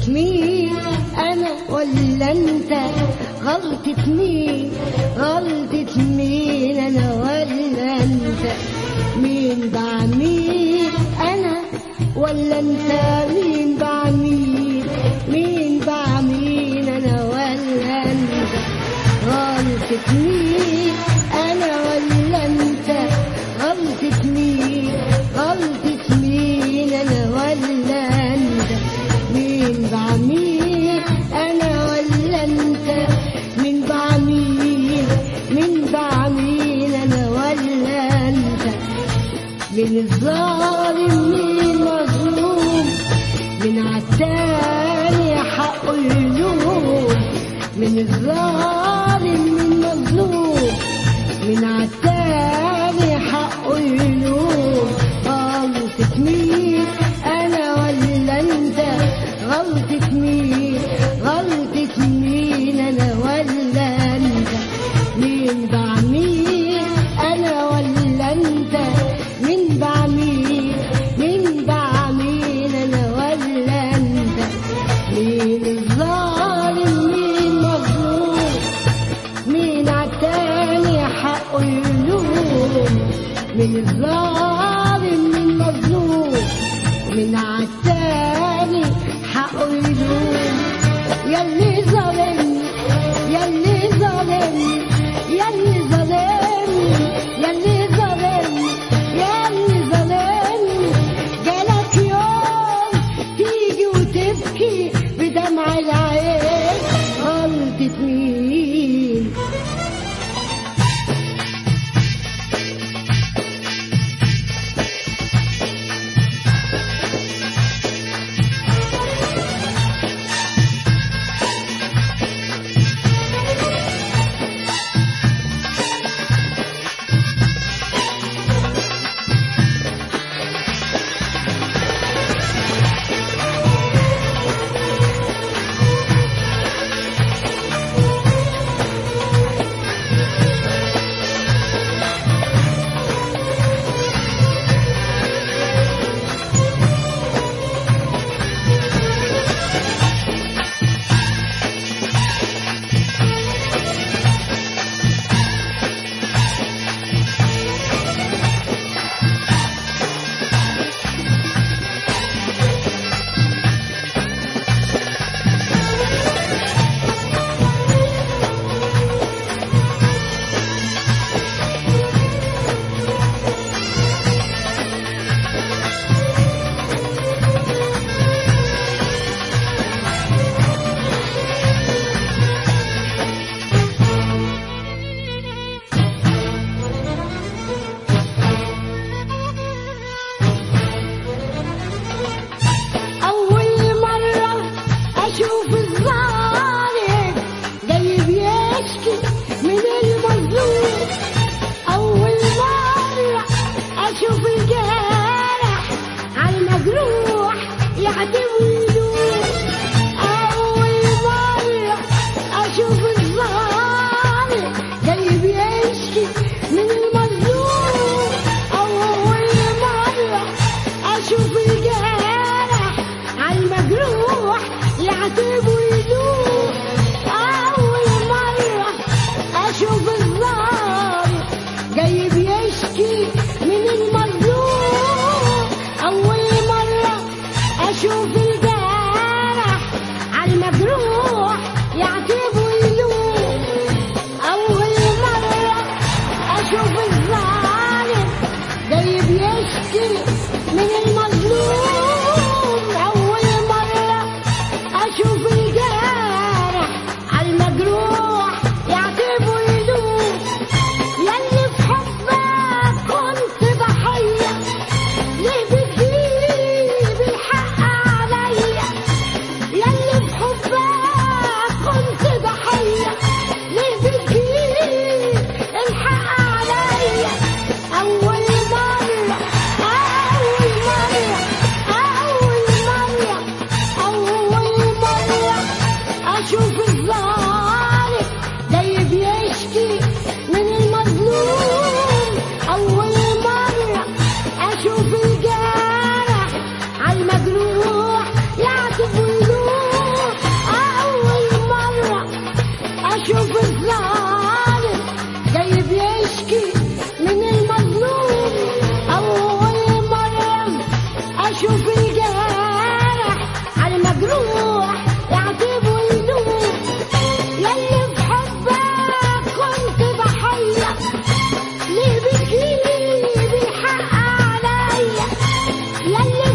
مين انا ولا انت؟ غلطة مين؟ غلطة مين انا ولا انت؟ مين بعميل انا ولا انت؟ مين بعميل؟ مين بعميل انا ولا انت؟ غلطة مين انا ولا انت؟ غلطة مين؟ غلطة مين انا ولا انت؟ مين بعميل انا ولا انت؟ مين بعميل؟ مين بعميل انا ولا انت؟ مين الظالم مين مظلوم؟ مين عالتاني حقه يلوم؟ مين الظالم مين مظلوم؟ مين عالتاني حقه يلوم؟ غلطة مين انا ولا انت؟ غلطة مين؟ غلطة مين انا ولا انت؟ مين بعميل انا ولا انت؟ مين بعميل؟ مين بعميل انا ولا انت؟ مين الظالم مين مظلوم؟ مين عالتاني حقه يلوم؟ مين الظالم مين مظلوم؟ مين عالتاني حقه يلوم؟ ياللي ظالمني ياللي ظالمني ياللي ظالمني ياللي ظالمني ياللي ظالمني، جالك يوم تيجي وتبكي بدمع العين. غلطة مين؟ أول مرة ياللي